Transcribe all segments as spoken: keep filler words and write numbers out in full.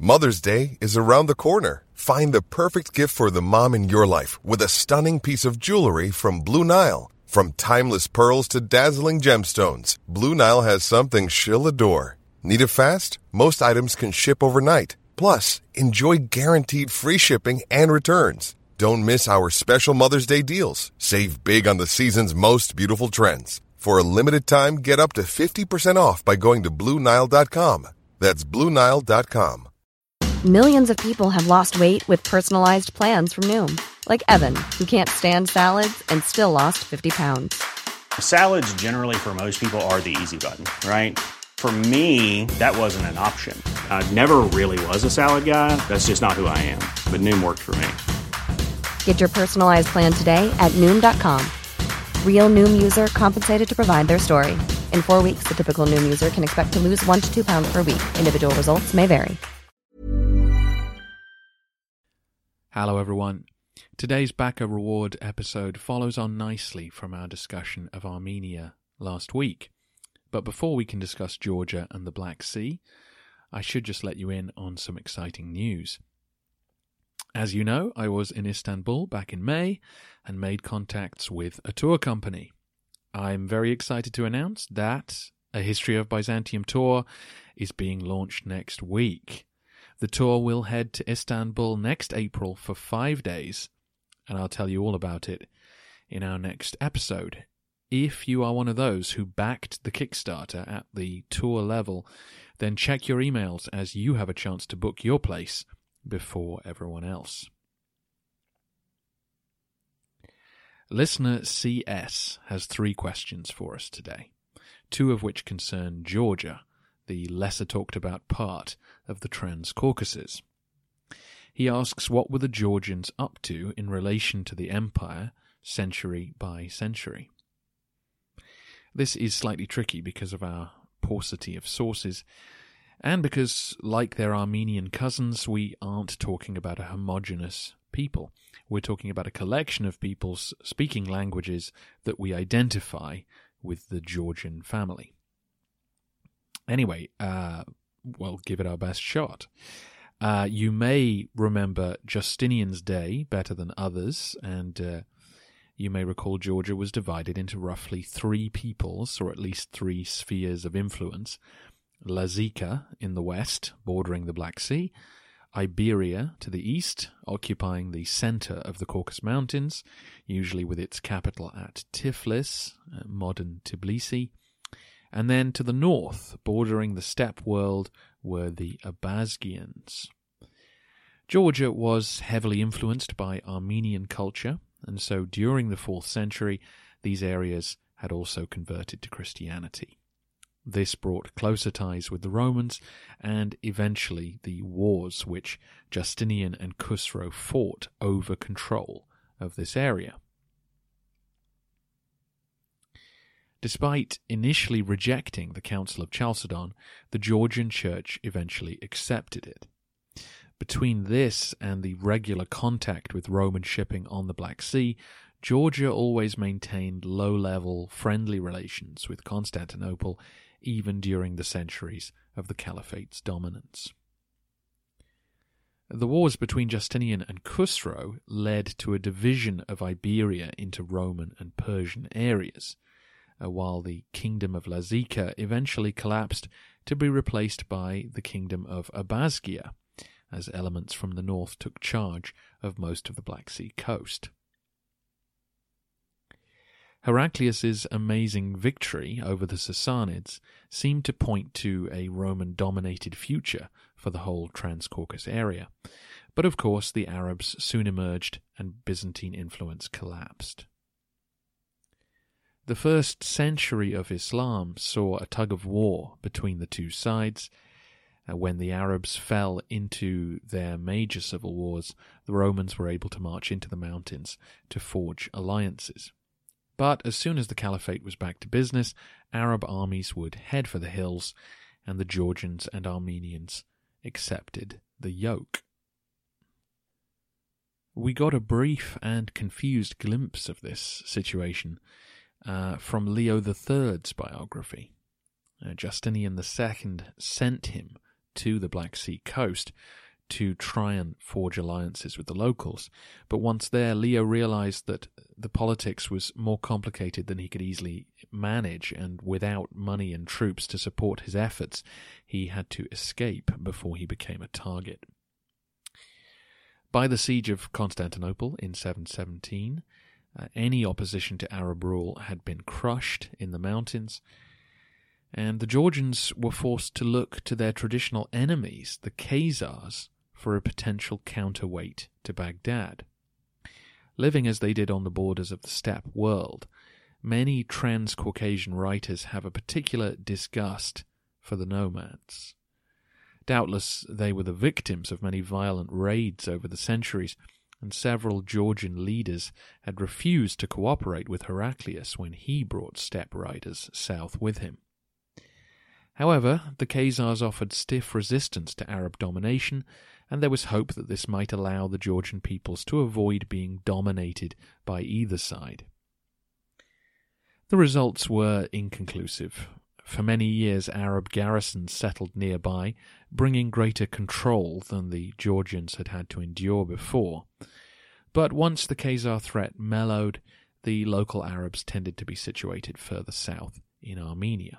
Mother's Day is around the corner. Find the perfect gift for the mom in your life with a stunning piece of jewelry from Blue Nile. From timeless pearls to dazzling gemstones, Blue Nile has something she'll adore. Need it fast? Most items can ship overnight. Plus, enjoy guaranteed free shipping and returns. Don't miss our special Mother's Day deals. Save big on the season's most beautiful trends. For a limited time, get up to fifty percent off by going to Blue Nile dot com. That's Blue Nile dot com. Millions of people have lost weight with personalized plans from Noom. Like Evan, who can't stand salads and still lost fifty pounds. Salads generally for most people are the easy button, right? For me, that wasn't an option. I never really was a salad guy. That's just not who I am. But Noom worked for me. Get your personalized plan today at Noom dot com. Real Noom user compensated to provide their story. In four weeks, the typical Noom user can expect to lose one to two pounds per week. Individual results may vary. Hello everyone. Today's Backer Reward episode follows on nicely from our discussion of Armenia last week. But before we can discuss Georgia and the Black Sea, I should just let you in on some exciting news. As you know, I was in Istanbul back in May and made contacts with a tour company. I'm very excited to announce that a History of Byzantium tour is being launched next week. The tour will head to Istanbul next April for five days, and I'll tell you all about it in our next episode. If you are one of those who backed the Kickstarter at the tour level, then check your emails as you have a chance to book your place before everyone else. Listener C S has three questions for us today, two of which concern Georgia, the lesser talked about part of the Trans-Caucasus. He asks what were the Georgians up to in relation to the empire century by century. This is slightly tricky because of our paucity of sources, and because, like their Armenian cousins, we aren't talking about a homogeneous people. We're talking about a collection of peoples speaking languages that we identify with the Georgian family. Anyway, uh, we'll give it our best shot. Uh, you may remember Justinian's day better than others, and uh, you may recall Georgia was divided into roughly three peoples, or at least three spheres of influence. Lazica in the west, bordering the Black Sea, Iberia to the east, occupying the center of the Caucasus Mountains, usually with its capital at Tiflis, uh, modern Tbilisi, and then to the north, bordering the steppe world, were the Abazgians. Georgia was heavily influenced by Armenian culture, and so during the fourth century, these areas had also converted to Christianity. This brought closer ties with the Romans, and eventually the wars which Justinian and Khusro fought over control of this area. Despite initially rejecting the Council of Chalcedon, the Georgian Church eventually accepted it. Between this and the regular contact with Roman shipping on the Black Sea, Georgia always maintained low-level, friendly relations with Constantinople, even during the centuries of the Caliphate's dominance. The wars between Justinian and Khusro led to a division of Iberia into Roman and Persian areas, while the Kingdom of Lazica eventually collapsed to be replaced by the Kingdom of Abazgia, as elements from the north took charge of most of the Black Sea coast. Heraclius's amazing victory over the Sassanids seemed to point to a Roman-dominated future for the whole Trans-Caucasus area, but of course the Arabs soon emerged and Byzantine influence collapsed. The first century of Islam saw a tug-of-war between the two sides. Uh, when the Arabs fell into their major civil wars, the Romans were able to march into the mountains to forge alliances. But as soon as the Caliphate was back to business, Arab armies would head for the hills, and the Georgians and Armenians accepted the yoke. We got a brief and confused glimpse of this situation uh, from Leo the Third's biography. Uh, Justinian the Second sent him to the Black Sea coast to try and forge alliances with the locals. But once there, Leo realized that the politics was more complicated than he could easily manage, and without money and troops to support his efforts, he had to escape before he became a target. By the siege of Constantinople in seven seventeen, uh, any opposition to Arab rule had been crushed in the mountains, and the Georgians were forced to look to their traditional enemies, the Khazars, for a potential counterweight to Baghdad. Living as they did on the borders of the steppe world, many trans-Caucasian writers have a particular disgust for the nomads. Doubtless they were the victims of many violent raids over the centuries, and several Georgian leaders had refused to cooperate with Heraclius when he brought steppe riders south with him. However, the Khazars offered stiff resistance to Arab domination, and there was hope that this might allow the Georgian peoples to avoid being dominated by either side. The results were inconclusive. For many years, Arab garrisons settled nearby, bringing greater control than the Georgians had had to endure before. But once the Khazar threat mellowed, the local Arabs tended to be situated further south in Armenia.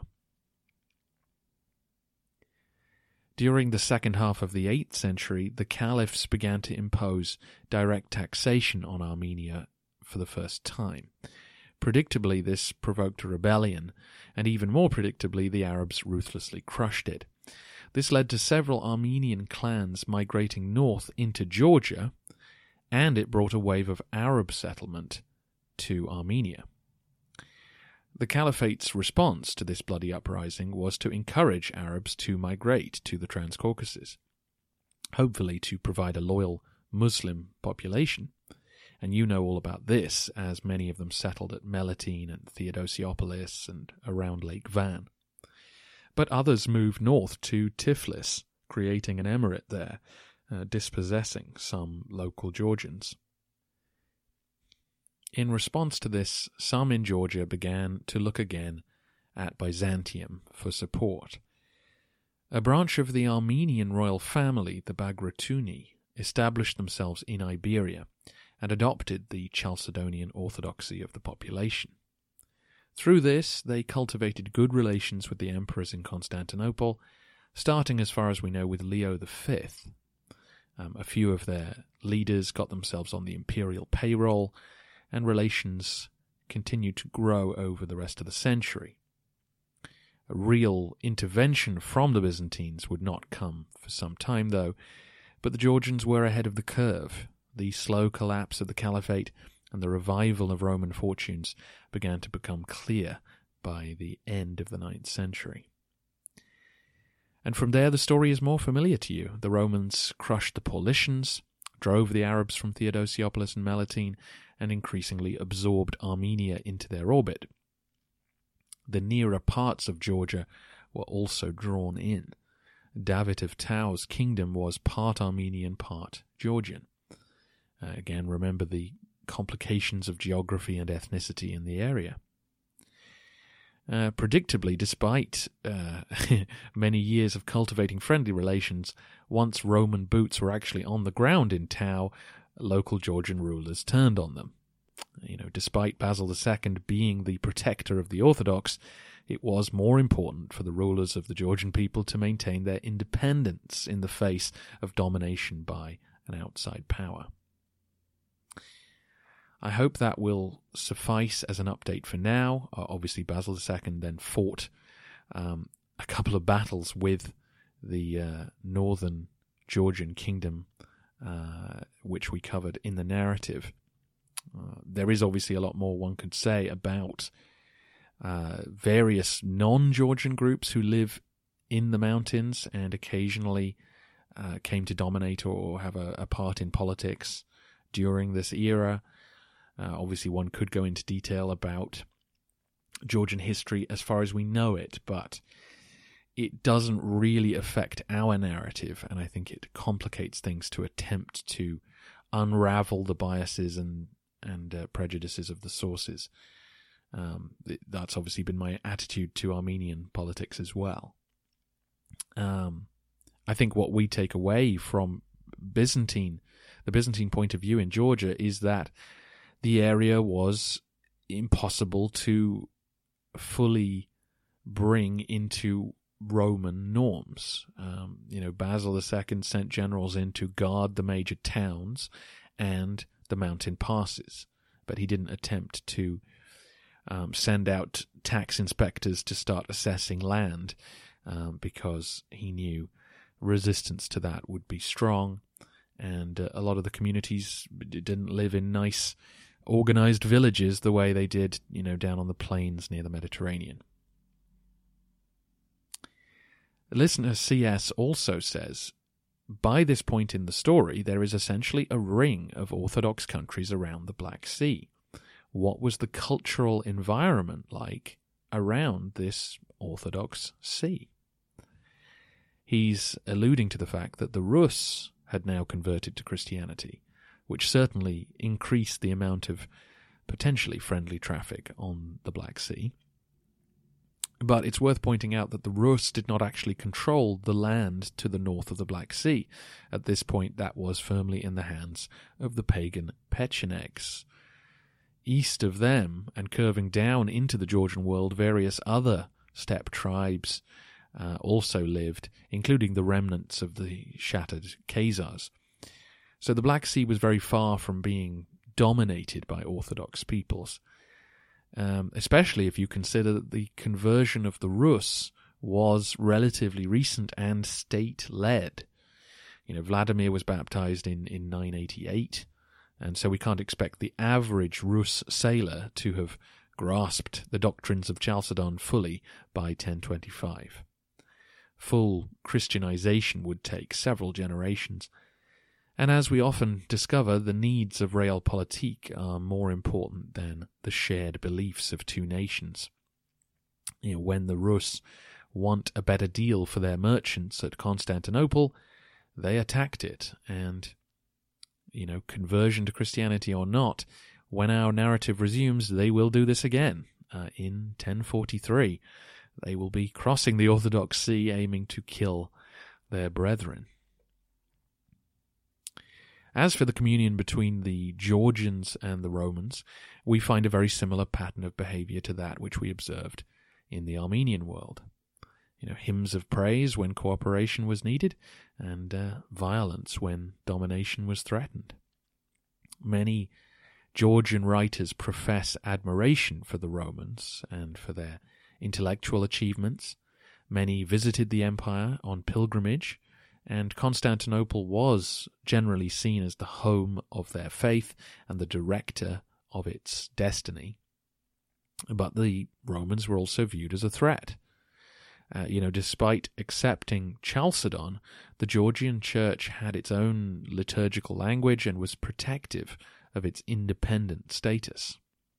During the second half of the eighth century, the caliphs began to impose direct taxation on Armenia for the first time. Predictably, this provoked a rebellion, and even more predictably, the Arabs ruthlessly crushed it. This led to several Armenian clans migrating north into Georgia, and it brought a wave of Arab settlement to Armenia. The Caliphate's response to this bloody uprising was to encourage Arabs to migrate to the Transcaucasus, hopefully to provide a loyal Muslim population. And you know all about this, as many of them settled at Melitene and Theodosiopolis and around Lake Van. But others moved north to Tiflis, creating an emirate there, uh, dispossessing some local Georgians. In response to this, some in Georgia began to look again at Byzantium for support. A branch of the Armenian royal family, the Bagratuni, established themselves in Iberia and adopted the Chalcedonian orthodoxy of the population. Through this, they cultivated good relations with the emperors in Constantinople, starting as far as we know with Leo the Fifth. Um, a few of their leaders got themselves on the imperial payroll, and relations continued to grow over the rest of the century. A real intervention from the Byzantines would not come for some time, though, but the Georgians were ahead of the curve. The slow collapse of the Caliphate and the revival of Roman fortunes began to become clear by the end of the ninth century. And from there the story is more familiar to you. The Romans crushed the Paulicians, drove the Arabs from Theodosiopolis and Melitene, and increasingly absorbed Armenia into their orbit. The nearer parts of Georgia were also drawn in. David of Tau's kingdom was part Armenian, part Georgian. Uh, again, remember the complications of geography and ethnicity in the area. Uh, predictably, despite uh, many years of cultivating friendly relations, once Roman boots were actually on the ground in Tau, local Georgian rulers turned on them. You know, despite Basil the Second being the protector of the Orthodox, it was more important for the rulers of the Georgian people to maintain their independence in the face of domination by an outside power. I hope that will suffice as an update for now. Uh, obviously, Basil the Second then fought um, a couple of battles with the uh, northern Georgian kingdom, uh, which we covered in the narrative. Uh, there is obviously a lot more one could say about uh, various non-Georgian groups who live in the mountains and occasionally uh, came to dominate or have a, a part in politics during this era. Uh, obviously, one could go into detail about Georgian history as far as we know it, but it doesn't really affect our narrative, and I think it complicates things to attempt to unravel the biases and and uh, prejudices of the sources. Um, that's obviously been my attitude to Armenian politics as well. Um, I think what we take away from Byzantine, the Byzantine point of view in Georgia, is that the area was impossible to fully bring into Roman norms. Um, you know, Basil the Second sent generals in to guard the major towns and the mountain passes, but he didn't attempt to um, send out tax inspectors to start assessing land um, because he knew resistance to that would be strong, and uh, a lot of the communities didn't live in nice, organized villages the way they did, you know, down on the plains near the Mediterranean. Listener C S also says, by this point in the story, there is essentially a ring of Orthodox countries around the Black Sea. What was the cultural environment like around this Orthodox sea? He's alluding to the fact that the Rus had now converted to Christianity, which certainly increased the amount of potentially friendly traffic on the Black Sea. But it's worth pointing out that the Rus did not actually control the land to the north of the Black Sea. At this point, that was firmly in the hands of the pagan Pechenegs. East of them, and curving down into the Georgian world, various other steppe tribes uh, also lived, including the remnants of the shattered Khazars. So the Black Sea was very far from being dominated by Orthodox peoples. Um, especially if you consider that the conversion of the Rus was relatively recent and state-led. You know, Vladimir was baptized in, in nine eighty-eight, and so we can't expect the average Rus sailor to have grasped the doctrines of Chalcedon fully by ten twenty-five. Full Christianization would take several generations, and as we often discover, the needs of realpolitik are more important than the shared beliefs of two nations. You know, when the Rus want a better deal for their merchants at Constantinople, they attacked it, and, you know, conversion to Christianity or not, when our narrative resumes, they will do this again. Uh, in ten forty-three, they will be crossing the Orthodox Sea, aiming to kill their brethren. As for the communion between the Georgians and the Romans, we find a very similar pattern of behavior to that which we observed in the Armenian world. You know, hymns of praise when cooperation was needed, and uh, violence when domination was threatened. Many Georgian writers profess admiration for the Romans and for their intellectual achievements. Many visited the empire on pilgrimage, and Constantinople was generally seen as the home of their faith and the director of its destiny. But the Romans were also viewed as a threat. Uh, you know, despite accepting Chalcedon, the Georgian church had its own liturgical language and was protective of its independent status.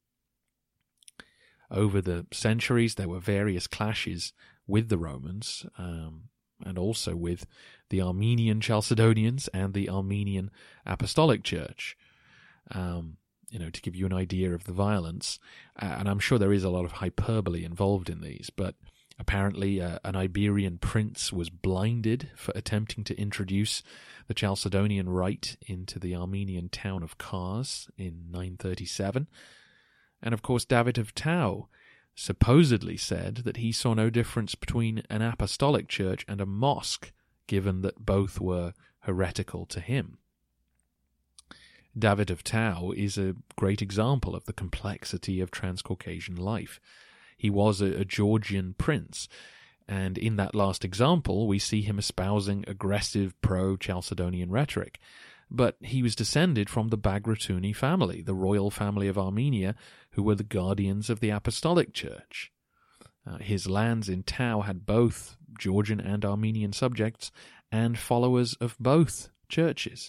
Over the centuries, there were various clashes with the Romans, um, and also with the Armenian Chalcedonians and the Armenian Apostolic Church, um, you know, to give you an idea of the violence. Uh, and I'm sure there is a lot of hyperbole involved in these, but apparently uh, an Iberian prince was blinded for attempting to introduce the Chalcedonian rite into the Armenian town of Kars in nine thirty-seven. And of course, David of Tau supposedly said that he saw no difference between an apostolic church and a mosque, given that both were heretical to him. David of Tau is a great example of the complexity of Transcaucasian life. He was a, a Georgian prince, and in that last example we see him espousing aggressive pro-Chalcedonian rhetoric. But he was descended from the Bagratuni family, the royal family of Armenia, who were the guardians of the Apostolic Church. Uh, his lands in Tau had both Georgian and Armenian subjects and followers of both churches.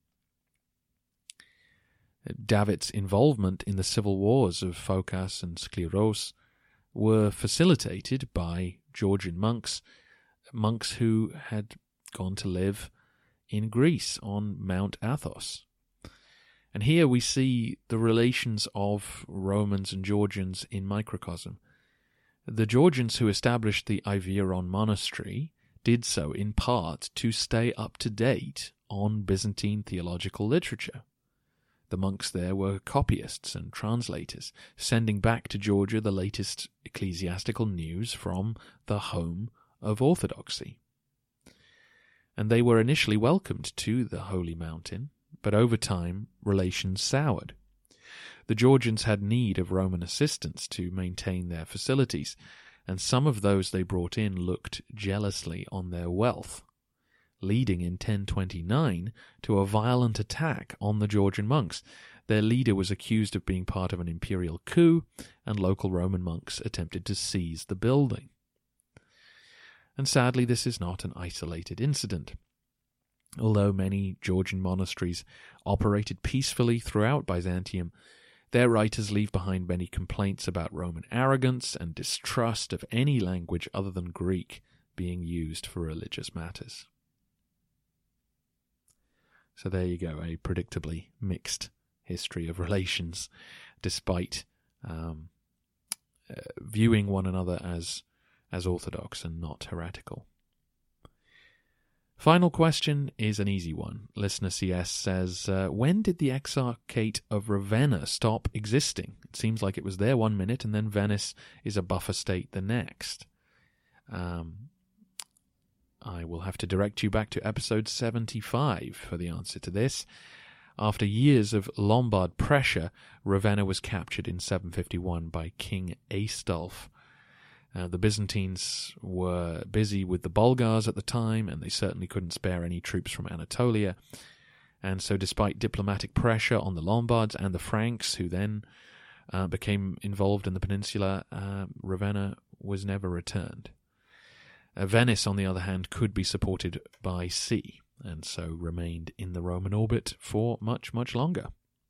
David's involvement in the civil wars of Phokas and Skleros were facilitated by Georgian monks, monks who had gone to live in Greece on Mount Athos. And here we see the relations of Romans and Georgians in microcosm. The Georgians who established the Iveron monastery did so in part to stay up to date on Byzantine theological literature. The monks there were copyists and translators, sending back to Georgia the latest ecclesiastical news from the home of orthodoxy. And they were initially welcomed to the Holy Mountain, but over time relations soured. The Georgians had need of Roman assistance to maintain their facilities, and some of those they brought in looked jealously on their wealth, leading in ten twenty-nine to a violent attack on the Georgian monks. Their leader was accused of being part of an imperial coup, and local Roman monks attempted to seize the building. And sadly, this is not an isolated incident. Although many Georgian monasteries operated peacefully throughout Byzantium, their writers leave behind many complaints about Roman arrogance and distrust of any language other than Greek being used for religious matters. So there you go, a predictably mixed history of relations, despite um, uh, viewing one another as, as orthodox and not heretical. Final question is an easy one. Listener C S says, uh, when did the Exarchate of Ravenna stop existing? It seems like it was there one minute and then Venice is a buffer state the next. Um, I will have to direct you back to episode seventy-five for the answer to this. After years of Lombard pressure, Ravenna was captured in seven fifty-one by King Aistulf. Uh, the Byzantines were busy with the Bulgars at the time, and they certainly couldn't spare any troops from Anatolia. And so despite diplomatic pressure on the Lombards and the Franks, who then uh, became involved in the peninsula, uh, Ravenna was never returned. Uh, Venice, on the other hand, could be supported by sea, and so remained in the Roman orbit for much, much longer.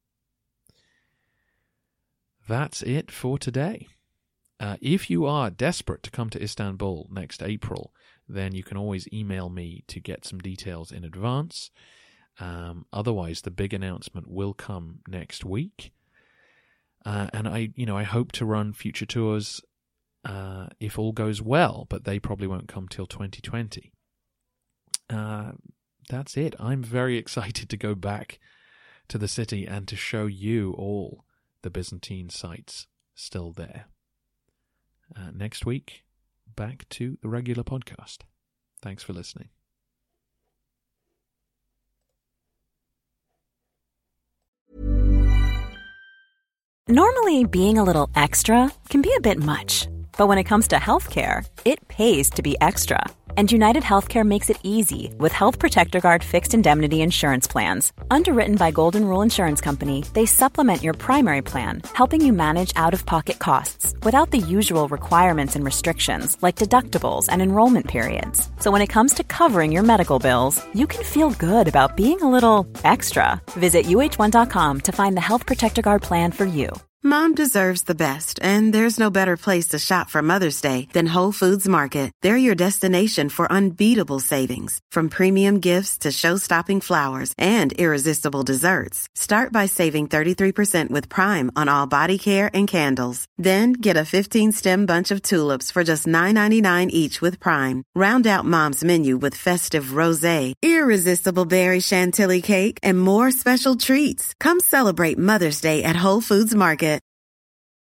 That's it for today. Uh, if you are desperate to come to Istanbul next April, then you can always email me to get some details in advance. Um, otherwise, the big announcement will come next week. Uh, and I, you know, I hope to run future tours uh, if all goes well, but they probably won't come till twenty twenty. Uh, that's it. I'm very excited to go back to the city and to show you all the Byzantine sites still there. Uh, next week, back to the regular podcast. Thanks for listening. Normally, being a little extra can be a bit much, but when it comes to healthcare, it pays to be extra. And United Healthcare makes it easy with Health Protector Guard fixed indemnity insurance plans. Underwritten by Golden Rule Insurance Company, they supplement your primary plan, helping you manage out-of-pocket costs without the usual requirements and restrictions like deductibles and enrollment periods. So when it comes to covering your medical bills, you can feel good about being a little extra. Visit U H one dot com to find the Health Protector Guard plan for you. Mom deserves the best, and there's no better place to shop for Mother's Day than Whole Foods Market. They're your destination for unbeatable savings, from premium gifts to show-stopping flowers and irresistible desserts. Start by saving thirty-three percent with Prime on all body care and candles. Then get a fifteen-stem bunch of tulips for just nine ninety-nine each with Prime. Round out Mom's menu with festive rosé, irresistible berry chantilly cake, and more special treats. Come celebrate Mother's Day at Whole Foods Market.